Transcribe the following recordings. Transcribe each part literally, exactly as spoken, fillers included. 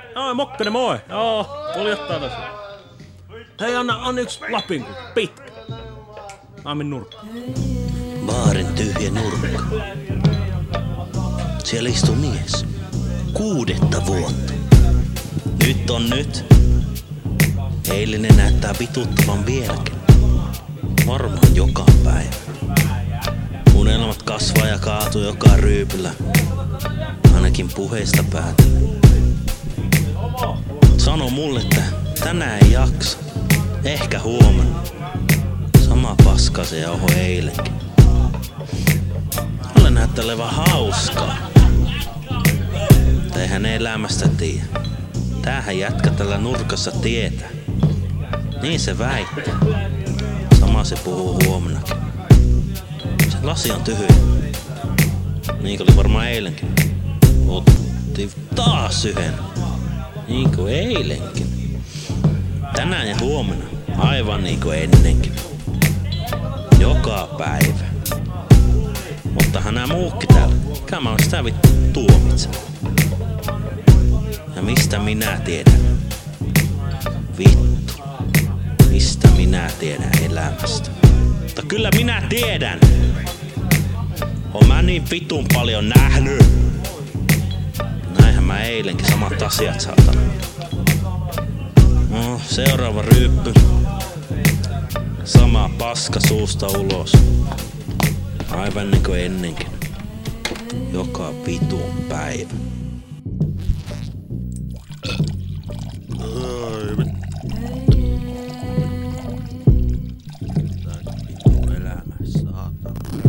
Oi, Mokkanen, moi. Joo, poljattaa tässä. Hei, anna, anna yksi lapin, pitkä. Aamin nurkka. Baarin tyhjä nurkka. Siellä istuu mies. Kuudetta vuotta. Nyt on nyt. Eilinen näyttää vituttavan vieläkin. Varmaan joka päivä. Unelmat kasvaa ja kaatuu joka ryypyllä. Ainakin puheista päätellen. Sano mulle, että tänään ei jaksa. Ehkä huomenna. Sama paska se oho eilenkin. Olen näyttelevä hauskaa. Eihän elämästä tiedä. Tämähän jätkä tällä nurkassa tietää. Niin se väittää. Sama se puhuu huomennakin. Se lasi on tyhjä. Niin oli varmaan eilenkin. Otti taas yhden. Niin kuin eilenkin. Tänään ja huomenna. Aivan niin kuin ennenkin. Joka päivä. Muttahan nää muukin täällä. Kai mä oon sitä vittu tuomitsen. Ja mistä minä tiedän? Vittu. Mistä minä tiedän elämästä? Mutta kyllä minä tiedän. Oon mä niin vitun paljon nähnyt. Näinhän mä eilenkin samat asiat saatana. No, seuraava ryyppy. Sama paska suusta ulos. Aivan niin kuin ennenkin. Joka vitun päivä. Ai vittu. Vitun elämä, saatana.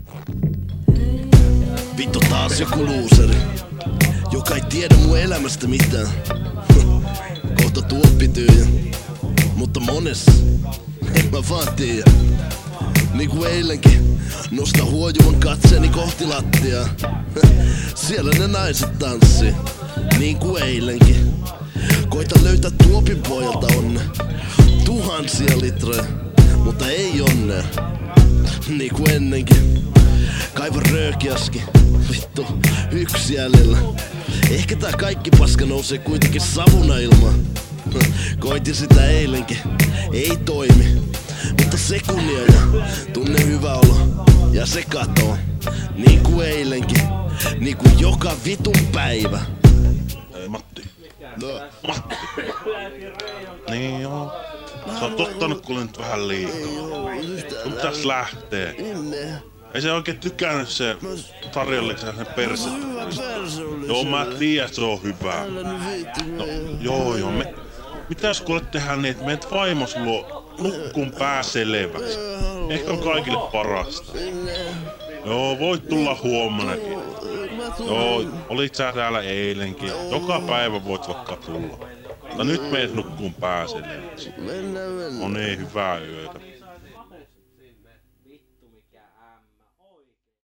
Vittu taas joku luuseri, joka ei tiedä mun elämästä mitään. Kohta tuoppi tyhjä, mutta monessa en mä vaan tiedä. Niinku eilenkin, nosta huojuvan katseeni kohti lattiaa. Siellä ne naiset tanssii, niinku eilenkin. Koita löytää tuopin pojalta onne, tuhansia litreja, mutta ei onnea. Niinku ennenkin, kaiva röökiaski, vittu, yksi jäljellä. Ehkä tää kaikki paska nousee kuitenkin savuna ilmaan. Koitin sitä eilenkin, ei toimi. Mutta sekunnia ja tunne hyvä olo. Ja se katoo, niin kuin eilenkin. Niin kuin joka vitun päivä. Ei Matti. No. Matti. Niin joo. Sä oot ottanut kuule nyt vähän liikaa. Sun pitäis lähtee. Ei se oikein tykännyt se tarjolliksen sen perse. Joo mä tiedän, että se on hyvä. No joo joo. Me, mitäs kuule tehdään niin, että meet vaimos luo nukkuun pää selväksi. Ehkä on kaikille parasta. Joo, voit tulla huomennakin. Joo, olit sä täällä eilenkin. Joka päivä voit vaikka tulla. Mutta nyt meet nukkuun pää selväksi. No niin, hyvää yötä.